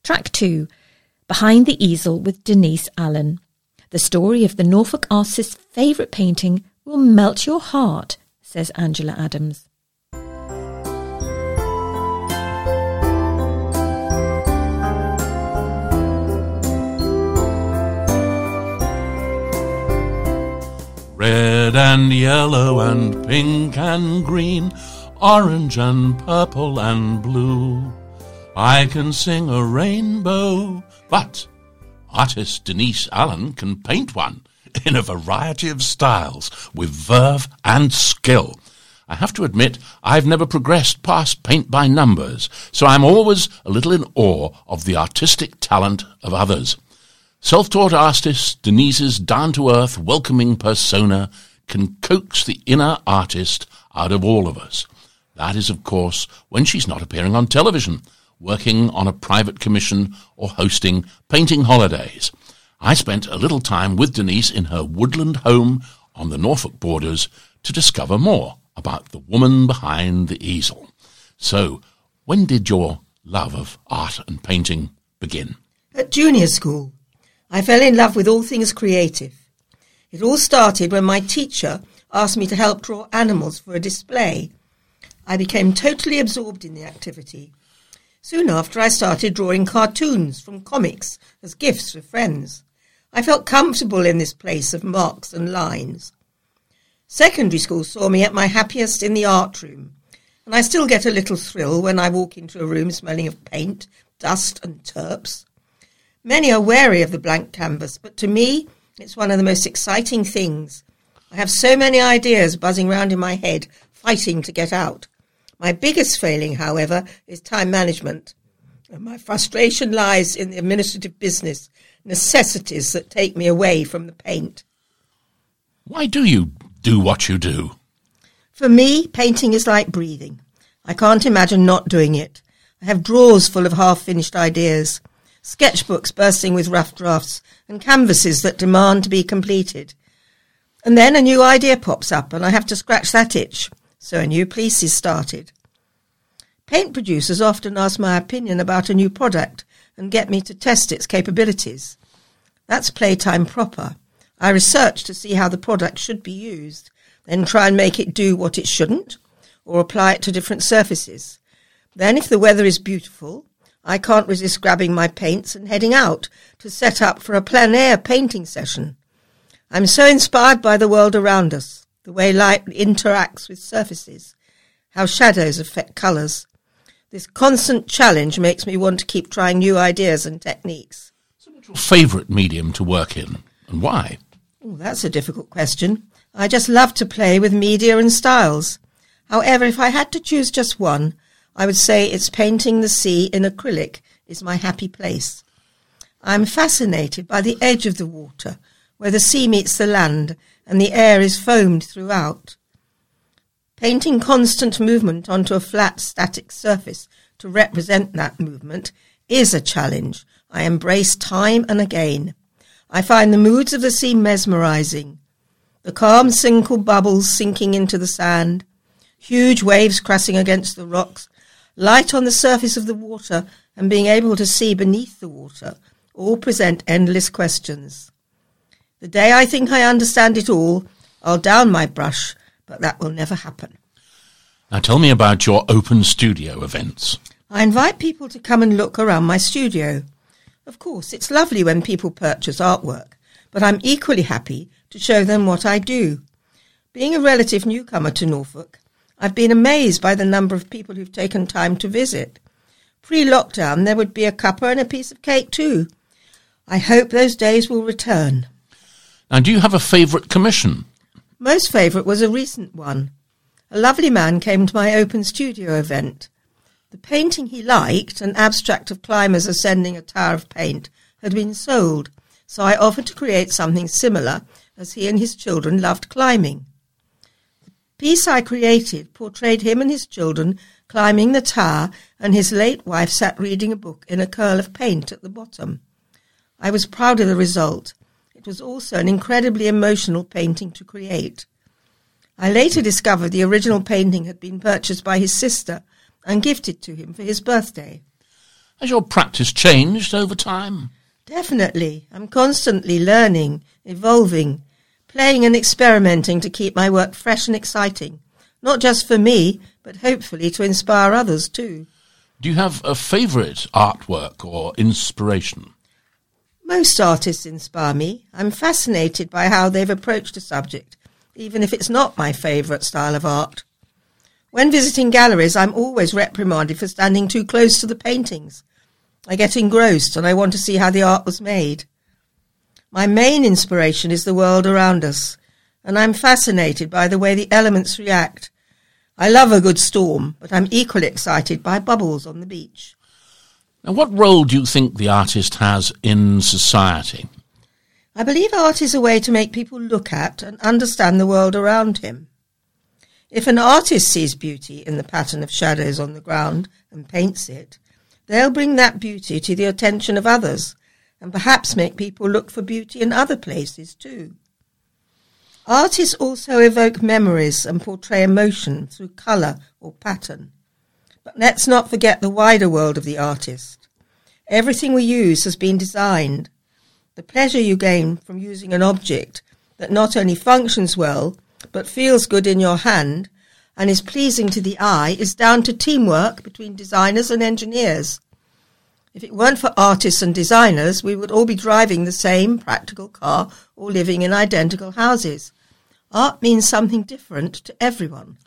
Track 2, Behind the Easel with Denise Allen. The story of the Norfolk artist's favourite painting will melt your heart, says Angela Adams. Red and yellow and pink and green, orange and purple and blue. I can sing a rainbow, but artist Denise Allen can paint one in a variety of styles with verve and skill. I have to admit, I've never progressed past paint by numbers, so I'm always a little in awe of the artistic talent of others. Self-taught artist Denise's down-to-earth, welcoming persona can coax the inner artist out of all of us. That is, of course, when she's not appearing on television, working on a private commission or hosting painting holidays. I spent a little time with Denise in her woodland home on the Norfolk borders to discover more about the woman behind the easel. So, when did your love of art and painting begin? At junior school. I fell in love with all things creative. It all started when my teacher asked me to help draw animals for a display. I became totally absorbed in the activity. Soon after, I started drawing cartoons from comics as gifts for friends. I felt comfortable in this place of marks and lines. Secondary school saw me at my happiest in the art room, and I still get a little thrill when I walk into a room smelling of paint, dust and terps. Many are wary of the blank canvas, but to me, it's one of the most exciting things. I have so many ideas buzzing round in my head, fighting to get out. My biggest failing, however, is time management. And my frustration lies in the administrative business, necessities that take me away from the paint. Why do you do what you do? For me, painting is like breathing. I can't imagine not doing it. I have drawers full of half-finished ideas, sketchbooks bursting with rough drafts, and canvases that demand to be completed. And then a new idea pops up, and I have to scratch that itch, so a new piece is started. Paint producers often ask my opinion about a new product and get me to test its capabilities. That's playtime proper. I research to see how the product should be used, then try and make it do what it shouldn't, or apply it to different surfaces. Then, if the weather is beautiful, I can't resist grabbing my paints and heading out to set up for a plein air painting session. I'm so inspired by the world around us, the way light interacts with surfaces, how shadows affect colours. This constant challenge makes me want to keep trying new ideas and techniques. So what's your favourite medium to work in, and why? Oh, that's a difficult question. I just love to play with media and styles. However, if I had to choose just one, I would say it's painting the sea in acrylic is my happy place. I'm fascinated by the edge of the water, where the sea meets the land and the air is foamed throughout. Painting constant movement onto a flat, static surface to represent that movement is a challenge I embrace time and again. I find the moods of the sea mesmerizing. The calm, single bubbles sinking into the sand, huge waves crashing against the rocks, light on the surface of the water and being able to see beneath the water all present endless questions. The day I think I understand it all, I'll down my brush, but that will never happen. Now tell me about your open studio events. I invite people to come and look around my studio. Of course, it's lovely when people purchase artwork, but I'm equally happy to show them what I do. Being a relative newcomer to Norfolk, I've been amazed by the number of people who've taken time to visit. Pre-lockdown, there would be a cuppa and a piece of cake too. I hope those days will return. Now, do you have a favourite commission? Most favourite was a recent one. A lovely man came to my open studio event. The painting he liked, an abstract of climbers ascending a tower of paint, had been sold, so I offered to create something similar, as he and his children loved climbing. The piece I created portrayed him and his children climbing the tower, and his late wife sat reading a book in a curl of paint at the bottom. I was proud of the result. It was also an incredibly emotional painting to create. I later discovered the original painting had been purchased by his sister and gifted to him for his birthday. Has your practice changed over time? Definitely. I'm constantly learning, evolving, playing and experimenting to keep my work fresh and exciting. Not just for me, but hopefully to inspire others too. Do you have a favourite artwork or inspiration? Most artists inspire me. I'm fascinated by how they've approached a subject, even if it's not my favourite style of art. When visiting galleries, I'm always reprimanded for standing too close to the paintings. I get engrossed and I want to see how the art was made. My main inspiration is the world around us, and I'm fascinated by the way the elements react. I love a good storm, but I'm equally excited by bubbles on the beach. Now, what role do you think the artist has in society? I believe art is a way to make people look at and understand the world around him. If an artist sees beauty in the pattern of shadows on the ground and paints it, they'll bring that beauty to the attention of others and perhaps make people look for beauty in other places too. Artists also evoke memories and portray emotion through colour or pattern. But let's not forget the wider world of the artist. Everything we use has been designed. The pleasure you gain from using an object that not only functions well, but feels good in your hand and is pleasing to the eye is down to teamwork between designers and engineers. If it weren't for artists and designers, we would all be driving the same practical car or living in identical houses. Art means something different to everyone.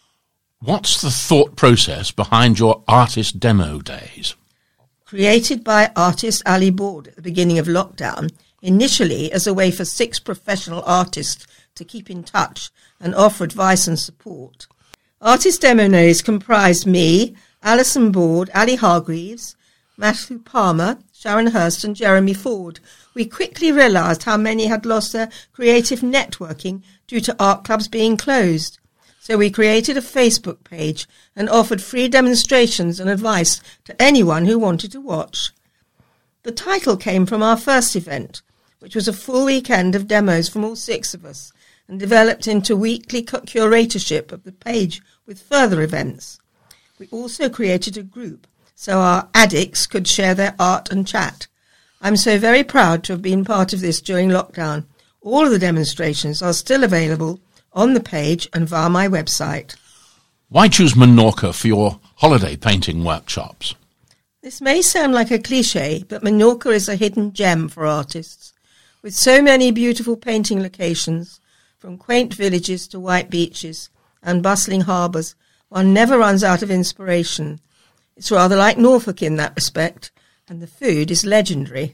What's the thought process behind your artist demo days? Created by artist Ali Board at the beginning of lockdown, initially as a way for 6 professional artists to keep in touch and offer advice and support. Artist demo days comprised me, Alison Board, Ali Hargreaves, Matthew Palmer, Sharon Hurst and Jeremy Ford. We quickly realised how many had lost their creative networking due to art clubs being closed. So we created a Facebook page and offered free demonstrations and advice to anyone who wanted to watch. The title came from our first event, which was a full weekend of demos from all 6 of us, and developed into weekly curatorship of the page with further events. We also created a group so our addicts could share their art and chat. I'm so very proud to have been part of this during lockdown. All of the demonstrations are still available on the page and via my website. Why choose Menorca for your holiday painting workshops? This may sound like a cliché, but Menorca is a hidden gem for artists. With so many beautiful painting locations, from quaint villages to white beaches and bustling harbours, one never runs out of inspiration. It's rather like Norfolk in that respect, and the food is legendary.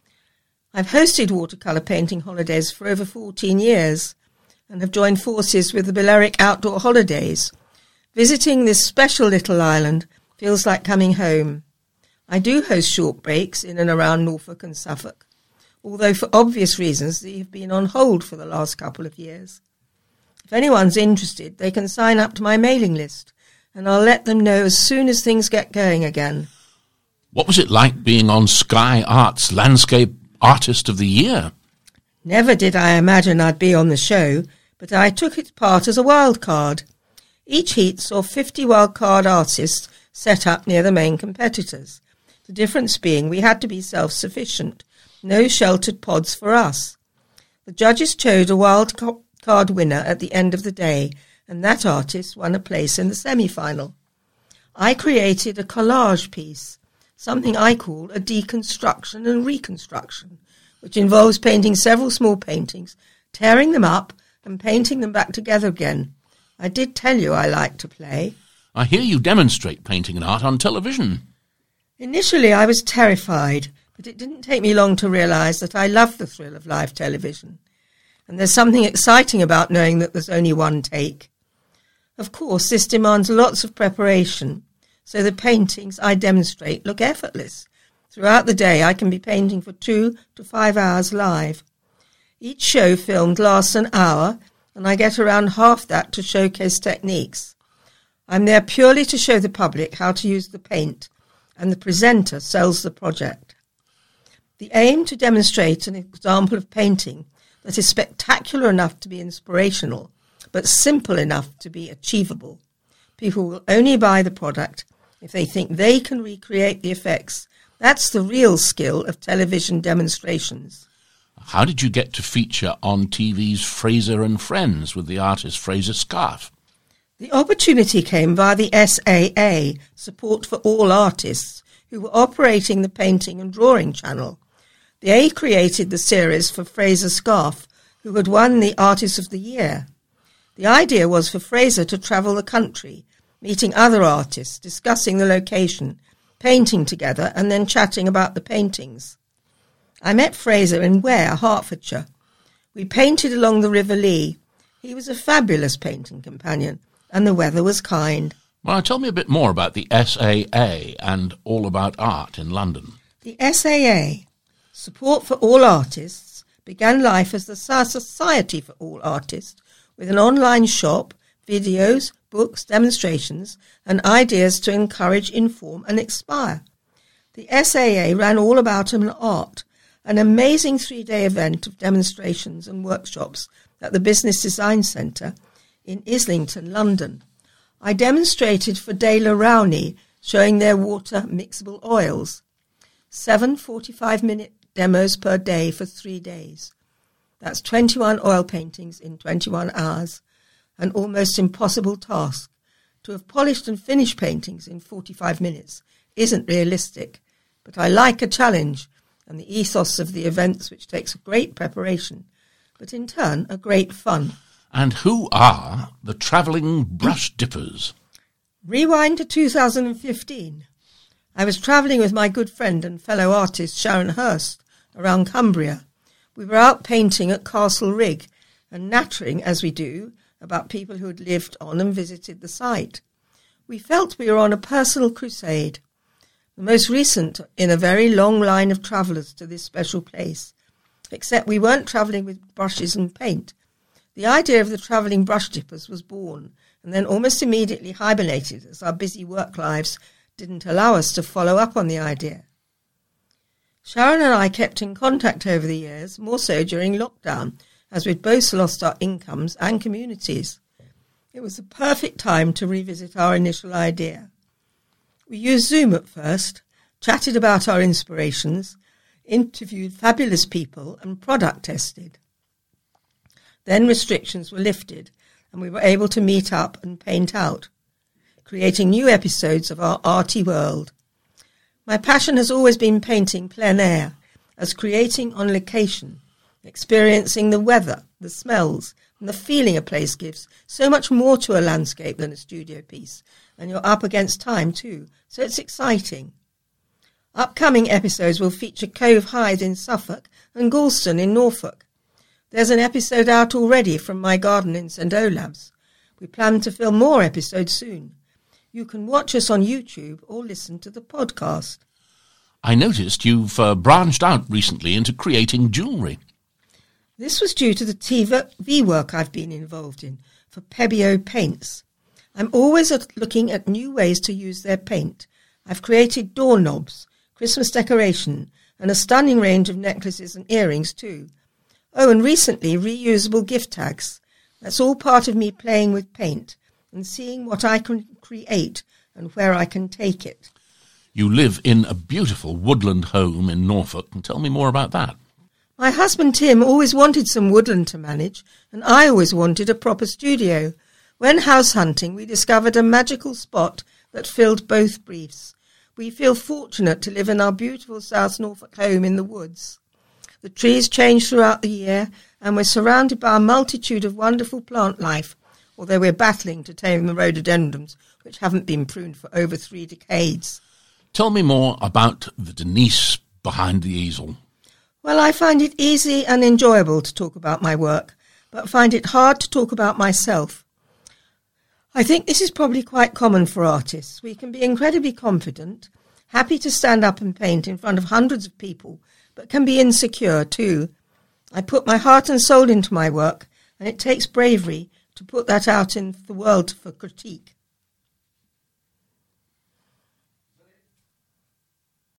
I've hosted watercolour painting holidays for over 14 years and have joined forces with the Balearic Outdoor Holidays. Visiting this special little island feels like coming home. I do host short breaks in and around Norfolk and Suffolk, although for obvious reasons they have been on hold for the last couple of years. If anyone's interested, they can sign up to my mailing list, and I'll let them know as soon as things get going again. What was it like being on Sky Art's Landscape Artist of the Year? Never did I imagine I'd be on the show, but I took its part as a wild card. Each heat saw 50 wild card artists set up near the main competitors. The difference being we had to be self-sufficient. No sheltered pods for us. The judges chose a wild card winner at the end of the day, and that artist won a place in the semi-final. I created a collage piece, something I call a deconstruction and reconstruction, which involves painting several small paintings, tearing them up and painting them back together again. I did tell you I like to play. I hear you demonstrate painting and art on television. Initially I was terrified, but it didn't take me long to realise that I love the thrill of live television. And there's something exciting about knowing that there's only one take. Of course, this demands lots of preparation, so the paintings I demonstrate look effortless. Throughout the day, I can be painting for 2 to 5 hours live. Each show filmed lasts an hour, and I get around half that to showcase techniques. I'm there purely to show the public how to use the paint, and the presenter sells the project. The aim to demonstrate an example of painting that is spectacular enough to be inspirational, but simple enough to be achievable. People will only buy the product if they think they can recreate the effects That's the real skill of television demonstrations. How did you get to feature on TV's Fraser and Friends with the artist Fraser Scarfe? The opportunity came via the SAA, Support for All Artists, who were operating the painting and drawing channel. The A created the series for Fraser Scarfe, who had won the Artist of the Year. The idea was for Fraser to travel the country, meeting other artists, discussing the location, painting together, and then chatting about the paintings. I met Fraser in Ware, Hertfordshire. We painted along the River Lee. He was a fabulous painting companion, and the weather was kind. Well, tell me a bit more about the SAA and All About Art in London. The SAA, Support for All Artists, began life as the Society for All Artists, with an online shop, videos, books, demonstrations, and ideas to encourage, inform, and inspire. The SAA ran All About Art, an amazing 3-day event of demonstrations and workshops at the Business Design Centre in Islington, London. I demonstrated for De La Rowney, showing their water mixable oils. 7 45-minute demos per day for 3 days. That's 21 oil paintings in 21 hours, an almost impossible task. To have polished and finished paintings in 45 minutes isn't realistic, but I like a challenge and the ethos of the events, which takes great preparation, but in turn a great fun. And who are the travelling brush dippers? Rewind to 2015. I was travelling with my good friend and fellow artist Sharon Hurst around Cumbria. We were out painting at Castle Rigg and nattering, as we do, about people who had lived on and visited the site. We felt we were on a personal crusade, the most recent in a very long line of travellers to this special place, except we weren't travelling with brushes and paint. The idea of the travelling brush dippers was born and then almost immediately hibernated as our busy work lives didn't allow us to follow up on the idea. Sharon and I kept in contact over the years, more so during lockdown, as we'd both lost our incomes and communities. It was the perfect time to revisit our initial idea. We used Zoom at first, chatted about our inspirations, interviewed fabulous people, and product tested. Then restrictions were lifted, and we were able to meet up and paint out, creating new episodes of our arty world. My passion has always been painting plein air, as creating on location, experiencing the weather, the smells, and the feeling a place gives so much more to a landscape than a studio piece, and you're up against time too, so it's exciting. Upcoming episodes will feature Cove Hythe in Suffolk and Galston in Norfolk. There's an episode out already from my garden in St Olaf's. We plan to film more episodes soon. You can watch us on YouTube or listen to the podcast. I noticed you've branched out recently into creating jewellery. This was due to the TV work I've been involved in for Pebeo Paints. I'm always looking at new ways to use their paint. I've created doorknobs, Christmas decoration, and a stunning range of necklaces and earrings too. Oh, and recently reusable gift tags. That's all part of me playing with paint and seeing what I can create and where I can take it. You live in a beautiful woodland home in Norfolk, and tell me more about that. My husband Tim always wanted some woodland to manage, and I always wanted a proper studio. When house hunting, we discovered a magical spot that filled both briefs. We feel fortunate to live in our beautiful South Norfolk home in the woods. The trees change throughout the year, and we're surrounded by a multitude of wonderful plant life, although we're battling to tame the rhododendrons, which haven't been pruned for over 3 decades. Tell me more about the Denise behind the easel. Well, I find it easy and enjoyable to talk about my work, but find it hard to talk about myself. I think this is probably quite common for artists. We can be incredibly confident, happy to stand up and paint in front of hundreds of people, but can be insecure too. I put my heart and soul into my work, and it takes bravery to put that out in the world for critique.